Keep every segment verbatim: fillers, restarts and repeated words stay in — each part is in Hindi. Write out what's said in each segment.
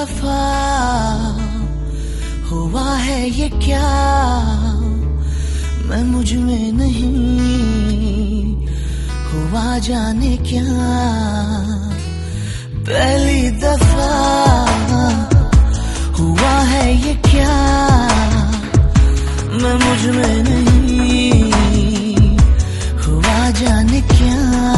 दफा हुआ है ये क्या, मैं मुझ में नहीं हुआ जाने क्या। पहली दफा हुआ है ये क्या, मैं मुझ में नहीं हुआ जाने क्या।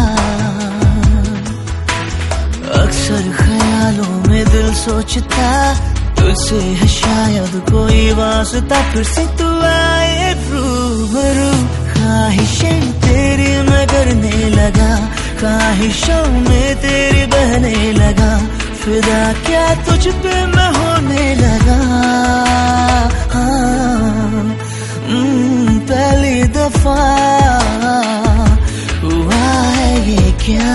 अक्सर ख्यालों में दिल सोचता तुझसे है शायद कोई वास्ता, फिर से तू आए रूबरू। ख्वाहिशें तेरी मैं करने लगा, ख्वाहिशों में तेरी बहने लगा, फिदा क्या तुझ पे मैं होने लगा। हाँ, पहली दफा हुआ है ये क्या।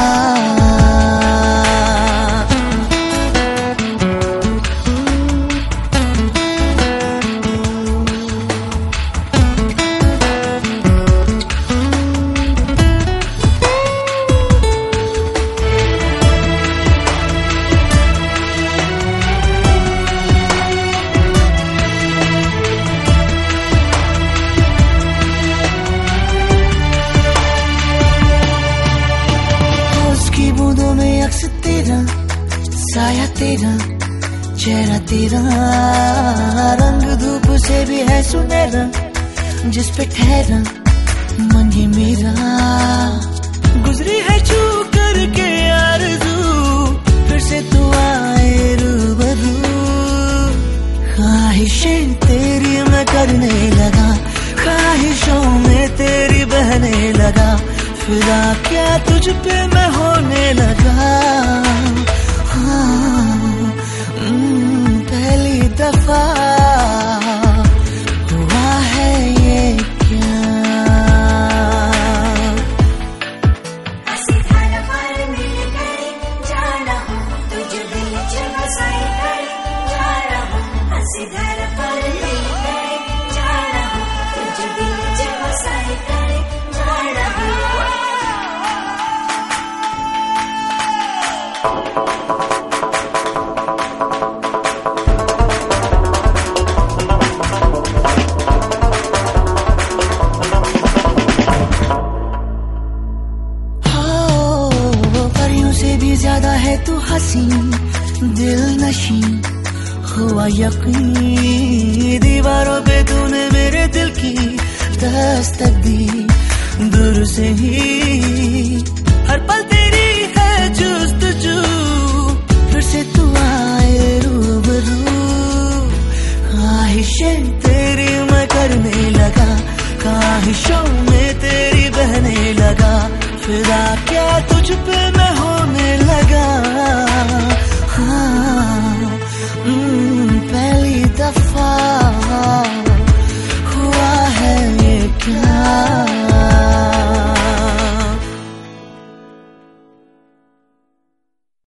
अक्स तेरा, साया तेरा, चेहरा तेरा, रंग धूप से भी है सुनहरा, जिस पे ठहरा मन ये मेरा। गुजरी है छू करके आरज़ू, फिर से तू आए रूबरू। ख्वाहिशें तेरी मैं करने लगा, ख्वाहिशों में तेरी बहने लगा, फिदा क्या तुझ पे मैं होने लगा। हाँ, पहली दफा हुआ है ये क्या। से भी ज्यादा है तू हंसी, दिल नशी हुआ यकीन। दीवारों पे तूने मेरे दिल की दस्तक दी, दूर से ही हर पल तेरी है जुस्तजू, फिर से तू आए रूबरू। ख्वाहिशें तेरी मैं करने लगा, ख्वाहिशों में तेरी बहने लगा, फिदा क्या तुझ पे मैं होने लगा।